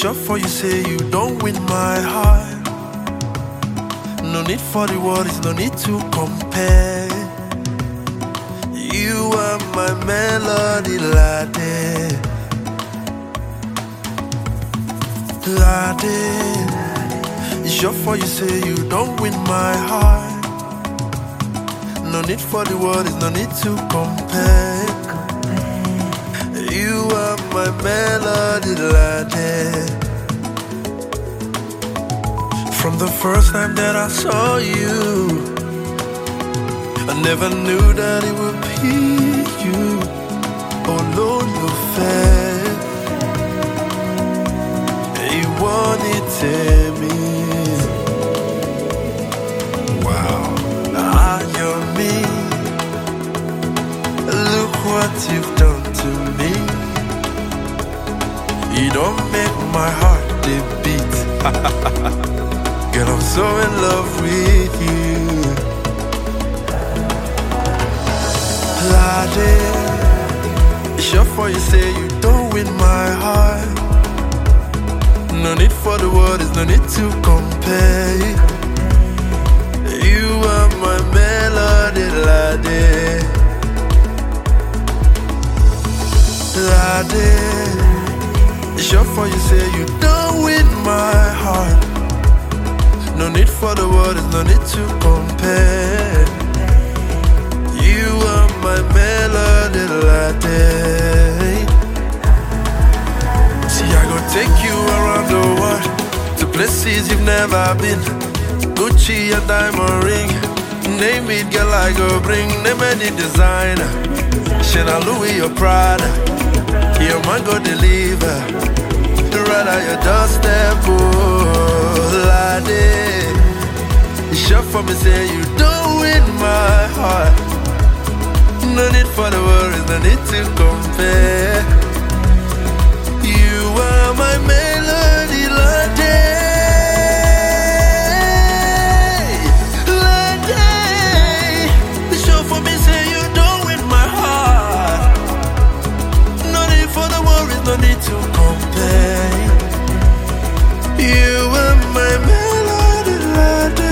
sure for you say you don't win my heart. No need for the words, no need to compare. You are my melody, lade, lade. Sure for you say you don't win my heart. No need for the words, no need to compare. You are my melody, lade. From the first time that I saw you, I never knew that it would be you. Oh Lord, you're fair. You wanted me. Wow, you're me. Look what you've done to me. You don't make my heart beat. Girl, I'm so in love with you. Lade, sure for you say you don't win my heart. No need for the words, no need to compare. You are my melody, lade, lade. Sure for you say you don't win my heart. No need for the words, no need to compare. You are my melody, lade. See, I go take you around the world to places you've never been. Gucci and diamond ring, name it, girl, I go bring. Name any designer, Chanel, Louis or Prada. Your man go deliver, right at your doorstep, oh, lade. Sure for me say you don't win my heart. No need for the worries, no need to compare. You are my melody, lade, lade. Sure for me say you don't win my heart. No need for the worries, no need to compare. You are my melody, lade.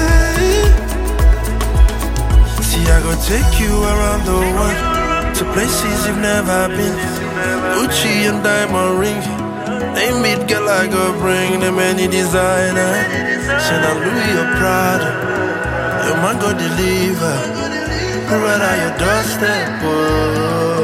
I go take you around the world to places you've never been. Gucci and diamond ring, name it, girl, I go bring them any designer. Chanel, Louis or Prada. Your man go deliver, right at your doorstep, oh.